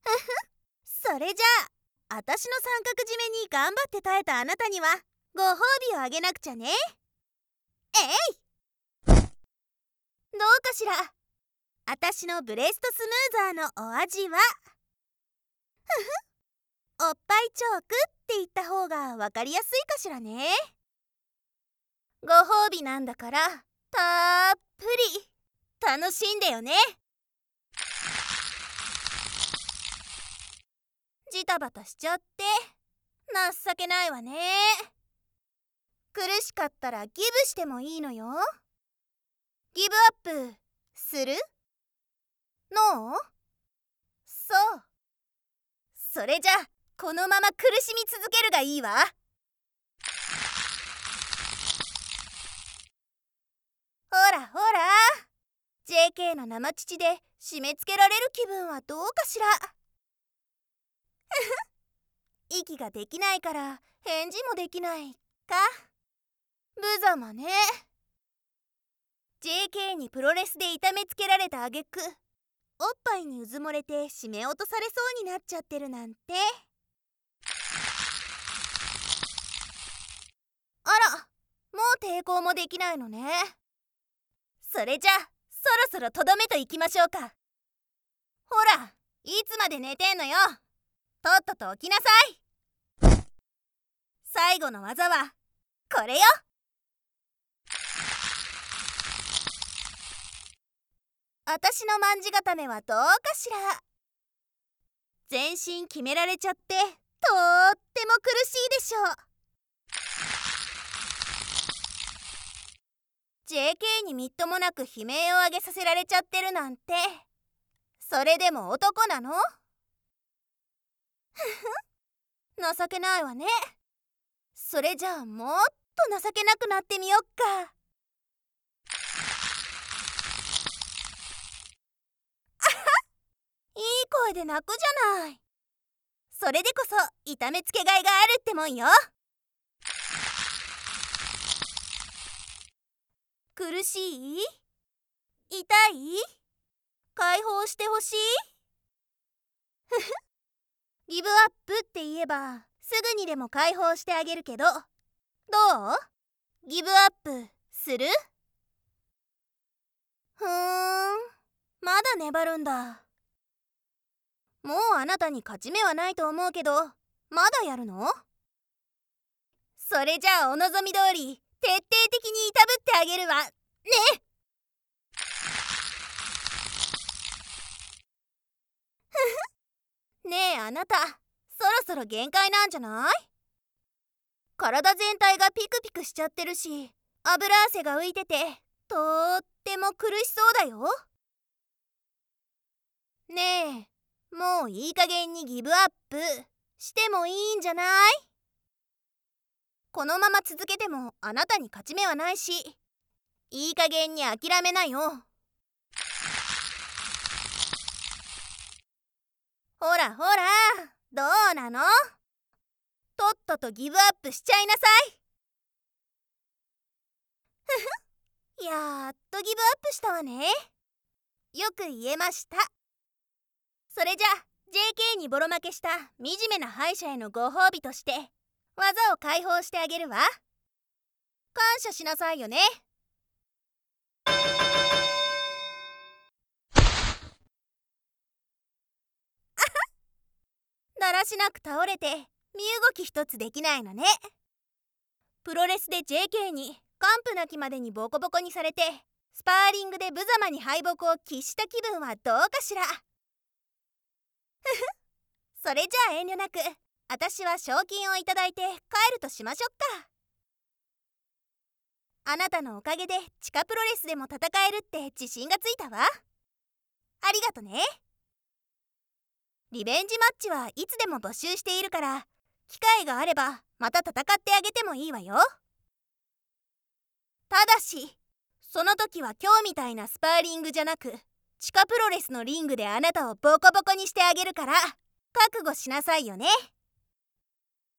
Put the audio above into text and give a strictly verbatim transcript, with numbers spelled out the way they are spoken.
それじゃあ、あたしの三角締めに頑張って耐えたあなたにはご褒美をあげなくちゃね。えい！どうかしら。あたしのブレストスムーザーのお味は？ふふ、おっぱいチョークって言った方がわかりやすいかしらね。ご褒美なんだからたっぷり楽しんでよね。ジタバタしちゃって情けないわね。苦しかったらギブしてもいいのよ。ギブアップする？ノー？そう。それじゃこのまま苦しみ続けるがいいわ。ほらほら、 ジェーケー の生乳で締め付けられる気分はどうかしら。息ができないから返事もできないか。無様ね。 ジェーケー にプロレスで痛めつけられた挙句、おっぱいにうずもれて締め落とされそうになっちゃってるなんて。あら、もう抵抗もできないのね。それじゃそろそろとどめといきましょうか。ほら、いつまで寝てんのよ。とっとと起きなさい。最後の技はこれよ。あたしの卍固めはどうかしら。全身決められちゃってとっても苦しいでしょう。 ジェーケー にみっともなく悲鳴を上げさせられちゃってるなんて、それでも男なの？ふふ、情けないわね。それじゃあもっと情けなくなってみよっか。いい声で泣くじゃない。それでこそ痛めつけがいがあるってもんよ。苦しい？痛い？解放してほしい？ふふ、ギブアップって言えばすぐにでも解放してあげるけど、どう？ギブアップする？ふーん、まだ粘るんだ。もうあなたに勝ち目はないと思うけど、まだやるの？それじゃあお望み通り徹底的にいたぶってあげるわね。ふふ、ねえあなた、そろそろ限界なんじゃない？体全体がピクピクしちゃってるし、油汗が浮いててとっても苦しそうだよ。ねえ、もういい加減にギブアップしてもいいんじゃない？このまま続けてもあなたに勝ち目はないし、いい加減に諦めなよ。ほらほら、どうなの？とっととギブアップしちゃいなさい。ふふ、やっとギブアップしたわね。よく言えました。それじゃ ジェーケー にボロ負けした惨めな敗者へのご褒美として技を解放してあげるわ。感謝しなさいよね。あはっ、だらしなく倒れて身動き一つできないのね。プロレスで ジェーケー に完膚なきまでにボコボコにされて、スパーリングで無様に敗北を喫した気分はどうかしら。ふふ、それじゃあ遠慮なくあたしは賞金をいただいて帰るとしましょっか。あなたのおかげで地下プロレスでも戦えるって自信がついたわ。ありがとね。リベンジマッチはいつでも募集しているから、機会があればまた戦ってあげてもいいわよ。ただしその時は今日みたいなスパーリングじゃなく、地下プロレスのリングであなたをボコボコにしてあげるから覚悟しなさいよね。